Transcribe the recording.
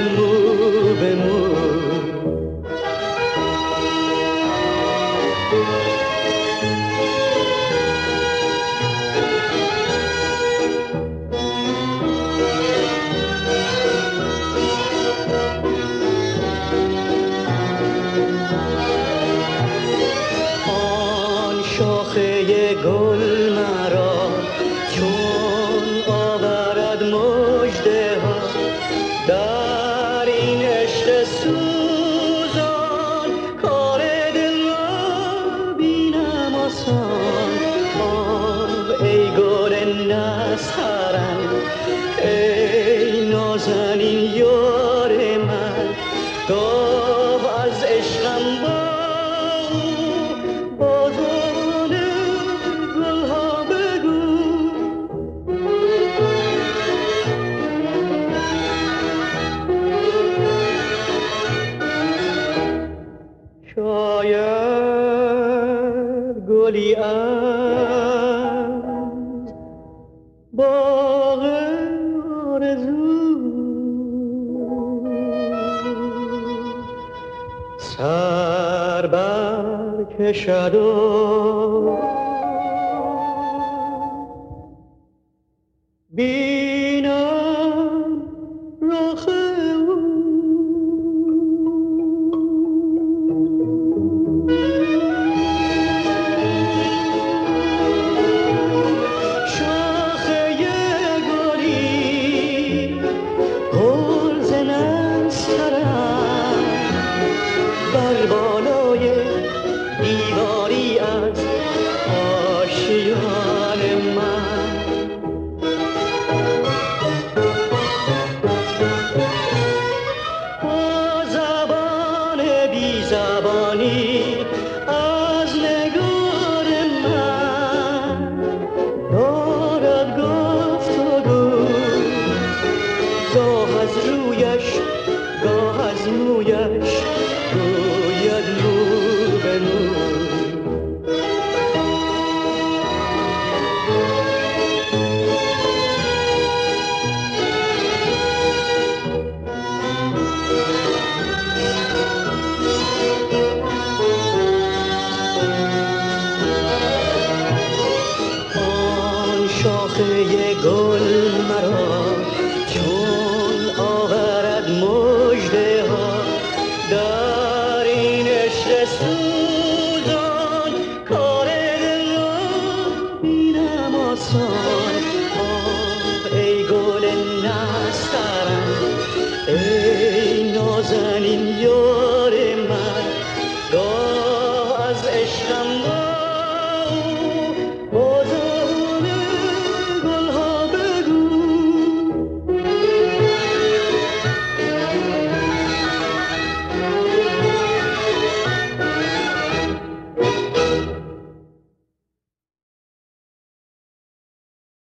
مو به مو. آن شاخه گل مرا چون آورد مژده ها، در این عشق سوزان کار دل را بینم آسان. آه ای گل نسترن، ای نازنین یار من، گاه از عشقم با بازان گلها بگو. شاید گلی از باغ آرزو سر برکشد و بینم رخ او. شاخه گلی گل ز نسترن، بر بالای دیواری از آشیان من. با زبان بی زبانی از نگار من دارد گفتگو، گاه از رویش گاه از مویش گوید مو به مو. آن شاخه گل مرا چون آورد مژده ها، در این عشق سوزان کار دل را بینم آسان. آه ای گل نسترن، ای نازنین